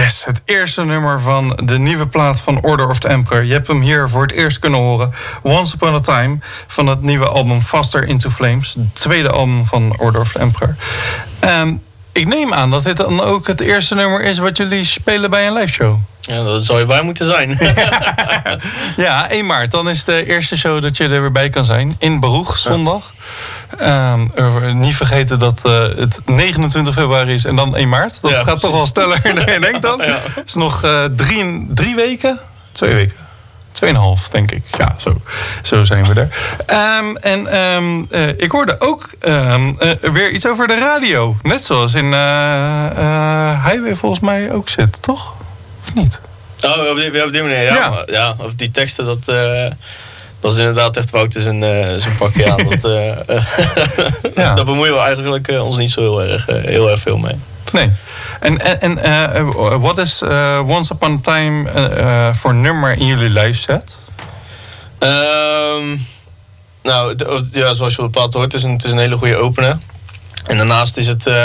Yes, het eerste nummer van de nieuwe plaat van Order of the Emperor. Je hebt hem hier voor het eerst kunnen horen. Once Upon a Time van het nieuwe album Faster Into Flames. Het tweede album van Order of the Emperor. Ik neem aan dat dit dan ook het eerste nummer is wat jullie spelen bij een liveshow. Ja, dat zou je bij moeten zijn. Ja, 1 maart. Dan is de eerste show dat je er weer bij kan zijn. In Baruch, zondag. Niet vergeten dat het 29 februari is en dan 1 maart. Dat gaat toch wel sneller dan je denkt dan. Het is nog 3 weken? 2 weken. 2,5, denk ik. Ja, zo zijn we er. Ik hoorde ook weer iets over de radio. Net zoals in Highway volgens mij ook zit, toch? Of niet? Oh, op die manier, ja. Of die teksten, dat is inderdaad echt Wouter zijn pakje aan. Daar bemoeien we eigenlijk ons niet zo heel erg veel mee. Nee. En wat is Once Upon a Time voor nummer in jullie live set? Zoals je op de plaat hoort, het is een hele goede opener. En daarnaast is het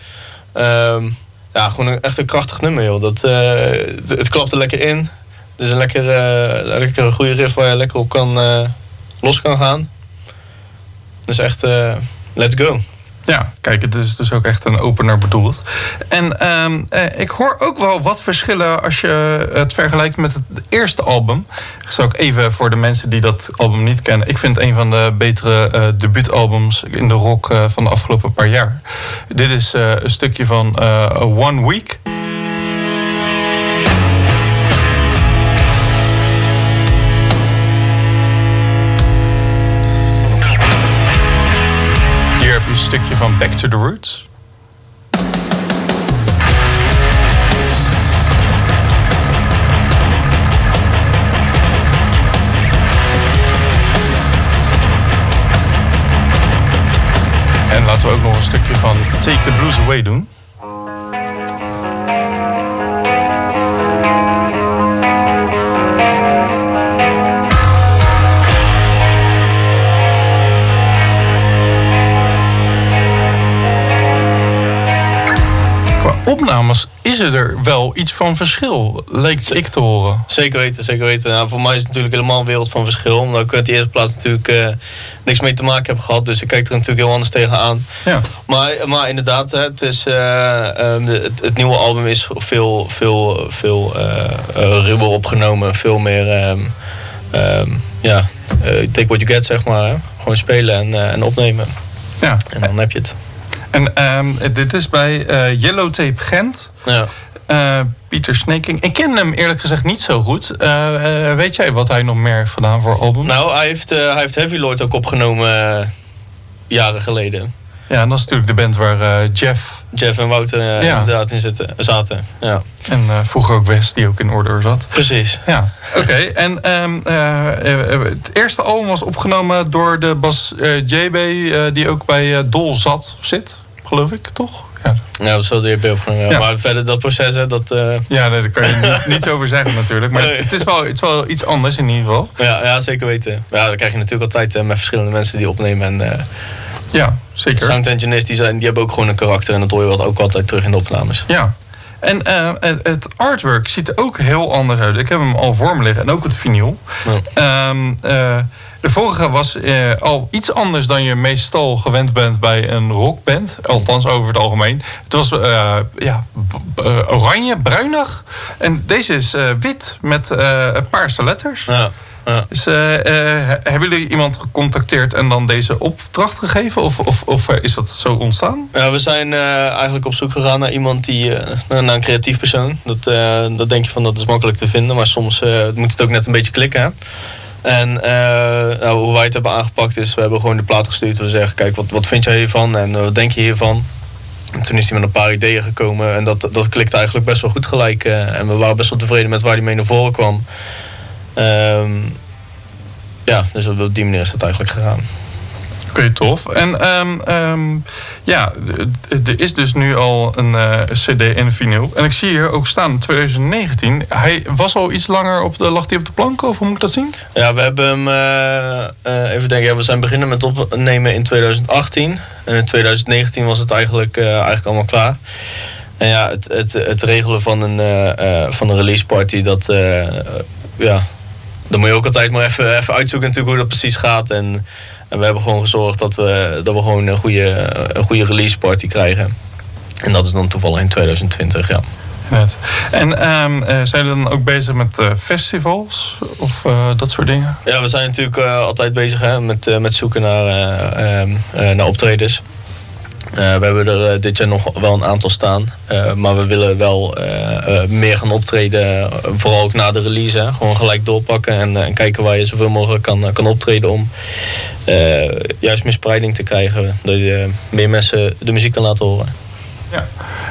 gewoon echt een krachtig nummer, joh. Het klapt er lekker in. Het is een lekkere goede riff waar je lekker op los kan gaan. Dus echt, let's go. Ja, kijk, het is dus ook echt een opener bedoeld. En ik hoor ook wel wat verschillen als je het vergelijkt met het eerste album. Zal ik even voor de mensen die dat album niet kennen. Ik vind het een van de betere debuutalbums in de rock van de afgelopen paar jaar. Dit is een stukje van One Week. Een stukje van Back to the Roots. En laten we ook nog een stukje van Take the Blues Away doen. Opnames is er wel iets van verschil, leek ik te horen. Zeker weten. Nou, voor mij is het natuurlijk helemaal een wereld van verschil. Omdat ik met die eerste plaats natuurlijk niks mee te maken heb gehad. Dus ik kijk er natuurlijk heel anders tegenaan. Ja. Maar inderdaad, het nieuwe album is veel ruwer opgenomen. Veel meer take what you get, zeg maar. Hè? Gewoon spelen en opnemen. Ja. En dan heb je het. En dit is bij Yellow Tape Gent. Ja. Pieter Sneeking. Ik ken hem eerlijk gezegd niet zo goed. Weet jij wat hij nog meer heeft gedaan voor albums? Nou, hij heeft Heavy Lord ook opgenomen jaren geleden. Ja, en dat is natuurlijk de band waar Jeff en Wouter inderdaad in zaten. Ja. En vroeger ook Wes, die ook in Order zat. Precies. Ja, oké. En het eerste album was opgenomen door de Bas JB, die ook bij Dol zit, geloof ik, toch? Ja, dat zal de EP opgenomen. Ja. Maar verder dat proces, hè, dat... Ja, nee, daar kan je niets over zeggen natuurlijk. Maar het is wel iets anders in ieder geval. Ja, zeker weten. Ja, dan krijg je natuurlijk altijd met verschillende mensen die opnemen. En, ja, zeker. Sound engineers die hebben ook gewoon een karakter. En dat hoor je ook altijd terug in de opnames. Ja. En het artwork ziet er ook heel anders uit. Ik heb hem al voor me liggen. En ook het vinyl. Ja. De vorige was al iets anders dan je meestal gewend bent bij een rockband. Althans, over het algemeen. Het was oranje, bruinig. En deze is wit met paarse letters. Ja. Ja. Dus, hebben jullie iemand gecontacteerd en dan deze opdracht gegeven? Of is dat zo ontstaan? Ja, we zijn eigenlijk op zoek gegaan naar iemand naar een creatief persoon. Dat denk je van, dat is makkelijk te vinden. Maar soms moet het ook net een beetje klikken. Hè? En hoe wij het hebben aangepakt is, we hebben gewoon de plaat gestuurd. We zeggen, kijk, wat vind jij hiervan en wat denk je hiervan? En toen is hij met een paar ideeën gekomen. En dat klikte eigenlijk best wel goed gelijk. En we waren best wel tevreden met waar hij mee naar voren kwam. Dus op die manier is dat eigenlijk gegaan. Oké, tof. En er is dus nu al een cd en een vinyl. En ik zie hier ook staan 2019. Hij was al iets langer lag hij op de plank, of hoe moet ik dat zien? Ja, we hebben hem, even denken, we zijn beginnen met opnemen in 2018. En in 2019 was het eigenlijk allemaal klaar. En ja, het regelen van een release party, dat dan moet je ook altijd maar even uitzoeken natuurlijk hoe dat precies gaat. En we hebben gewoon gezorgd dat we gewoon een goede release party krijgen. En dat is dan toevallig in 2020, ja. Net. En zijn jullie dan ook bezig met festivals of dat soort dingen? Ja, we zijn natuurlijk altijd bezig met zoeken naar optredens. We hebben er dit jaar nog wel een aantal staan. Maar we willen wel meer gaan optreden. Vooral ook na de release. Hè. Gewoon gelijk doorpakken en kijken waar je zoveel mogelijk kan optreden. Om juist meer spreiding te krijgen. Dat je meer mensen de muziek kan laten horen. Ja.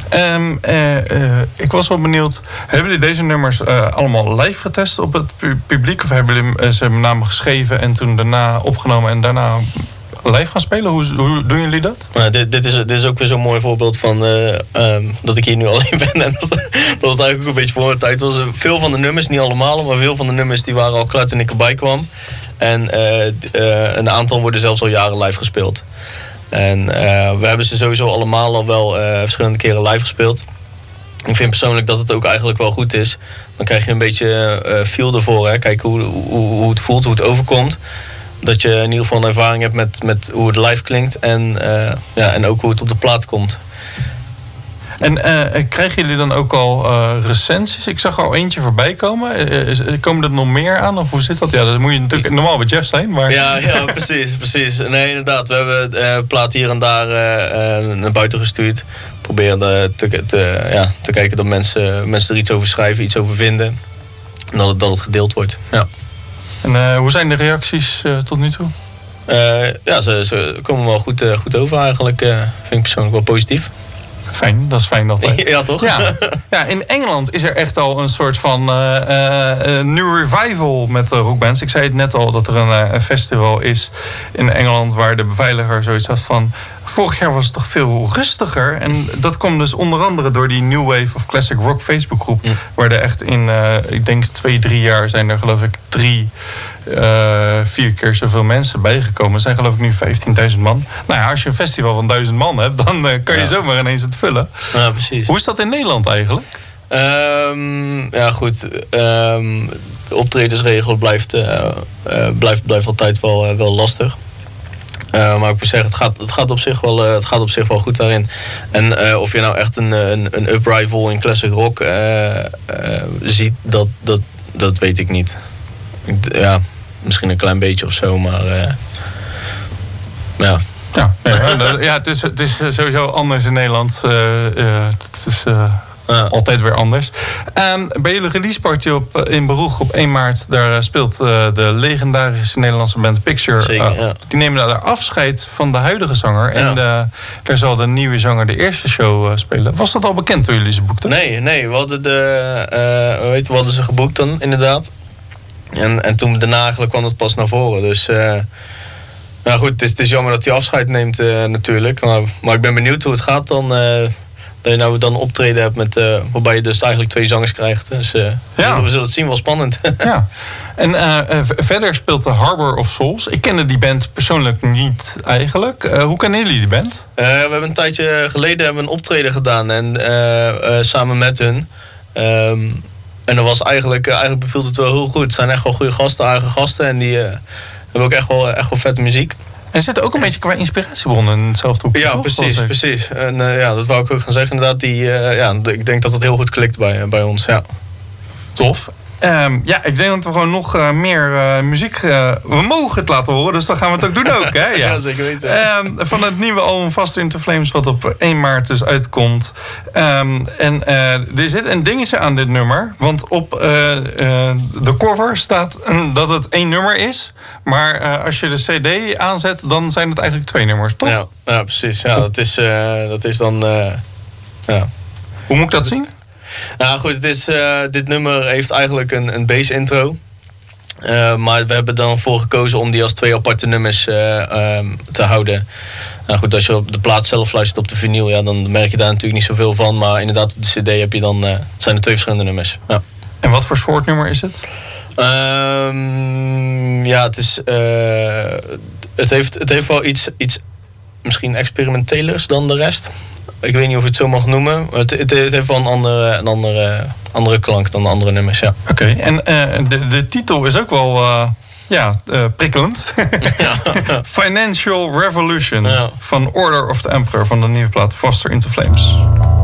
Ik was wel benieuwd. Hebben jullie deze nummers allemaal live getest op het publiek? Of hebben jullie ze met name geschreven en toen daarna opgenomen en daarna live gaan spelen? Hoe doen jullie dat? Dit is ook weer zo'n mooi voorbeeld van dat ik hier nu alleen ben. En dat het eigenlijk ook een beetje voor mijn tijd was. Veel van de nummers, niet allemaal, maar veel van de nummers die waren al klaar toen ik erbij kwam. En een aantal worden zelfs al jaren live gespeeld. En we hebben ze sowieso allemaal al wel verschillende keren live gespeeld. Ik vind persoonlijk dat het ook eigenlijk wel goed is. Dan krijg je een beetje feel ervoor. Hè? Kijken hoe het voelt, hoe het overkomt. Dat je in ieder geval een ervaring hebt met hoe het live klinkt. En ook hoe het op de plaat komt. En krijgen jullie dan ook al recensies? Ik zag er al eentje voorbij komen. Komen er nog meer aan? Of hoe zit dat? Ja, dat moet je natuurlijk normaal bij Jeff zijn. Maar... Ja, precies. Nee, inderdaad. We hebben de plaat hier en daar naar buiten gestuurd. Proberen te kijken dat mensen er iets over schrijven, iets over vinden. En dat het gedeeld wordt. Ja. En hoe zijn de reacties tot nu toe? Ze komen wel goed over eigenlijk. Vind ik persoonlijk wel positief. Fijn, dat is fijn altijd. Ja, toch? Ja, in Engeland is er echt al een soort van new revival met rockbands. Ik zei het net al, dat er een festival is in Engeland waar de beveiliger zoiets had van... Vorig jaar was het toch veel rustiger. En dat kwam dus onder andere door die New Wave of Classic Rock Facebookgroep. Waar er echt in, ik denk 2-3 jaar zijn er geloof ik 4 keer zoveel mensen bijgekomen. Er zijn geloof ik nu 15.000 man. Nou ja, als je een festival van 1000 man hebt, dan kan je zomaar ineens het vullen. Ja, precies. Hoe is dat in Nederland eigenlijk? De optredensregel blijft altijd wel lastig. Maar ik moet zeggen, het gaat op zich wel goed daarin. En of je nou echt een uprival in classic rock ziet, dat weet ik niet. Misschien een klein beetje of zo, maar ja. Het is sowieso anders in Nederland. Het is altijd weer anders. Bij jullie release party in Beroeg op 1 maart... daar speelt de legendarische Nederlandse band Picture. Zeker, Die nemen daar afscheid van de huidige zanger. En daar zal de nieuwe zanger de eerste show spelen. Was dat al bekend toen jullie ze boekten? Nee. We hadden ze geboekt dan, inderdaad. En toen daarna eigenlijk kwam het pas naar voren. Dus... goed, het is jammer dat hij afscheid neemt natuurlijk. Maar ik ben benieuwd hoe het gaat dan... dat je nou dan optreden hebt waarbij je dus eigenlijk 2 zangers krijgt. Dus we zullen het zien, wel spannend. Ja. En verder speelt de Harbor of Souls. Ik kende die band persoonlijk niet eigenlijk. Hoe kennen jullie die band? We hebben een tijdje geleden een optreden gedaan. En samen met hun. En dat was eigenlijk beviel het wel heel goed. Het zijn echt wel goede gasten, aardige gasten. En die hebben ook echt wel vette muziek. En zitten ook een beetje qua inspiratiebronnen in hetzelfde hoekje, ja, toch? Precies. En dat wou ik ook gaan zeggen inderdaad. Ik denk dat het heel goed klikt bij ons, ja. Tof. Ik denk dat we gewoon nog meer muziek... we mogen het laten horen, dus dan gaan we het ook doen ook, hè? Ja, zeker weten. Van het nieuwe album Faster Into Flames, wat op 1 maart dus uitkomt. Er zit een dingetje aan dit nummer. Want op de cover staat dat het 1 nummer is. Maar als je de cd aanzet, dan zijn het eigenlijk 2 nummers, toch? Ja, precies. Ja, dat is dan... Hoe moet ik dat zien? Nou goed, dit nummer heeft eigenlijk een bass intro. Maar we hebben dan voor gekozen om die als 2 aparte nummers te houden. Nou goed, als je op de plaat zelf luistert op de vinyl, dan merk je daar natuurlijk niet zoveel van. Maar inderdaad, op de cd heb je dan, zijn er 2 verschillende nummers. Ja. En wat voor soort nummer is het? Het heeft wel iets misschien experimentelers dan de rest. Ik weet niet of je het zo mag noemen. Maar het heeft wel een andere klank dan de andere nummers, ja. Oké, en de titel is ook wel prikkelend. Financial Revolution van Order of the Emperor van de nieuwe plaat Faster Into Flames.